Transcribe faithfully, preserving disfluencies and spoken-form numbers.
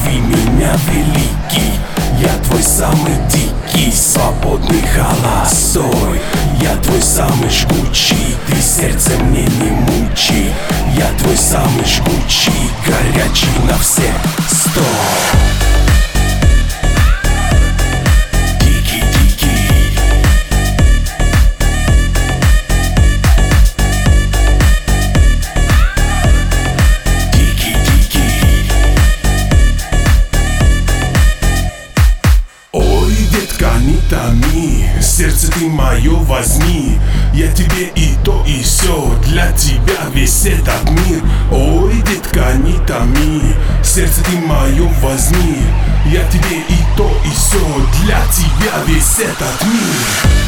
Зови меня великий, я твой самый дикий, свободный холостой. Я твой самый жгучий, ты сердце мне не мучи. Я твой самый жгучий, горячий на все сто. Не томи, сердце ты мое возьми. Я тебе и то и сё, для тебя весь этот мир. Ой, детка, не томи, сердце ты мое возьми. Я тебе и то и сё, для тебя весь этот мир.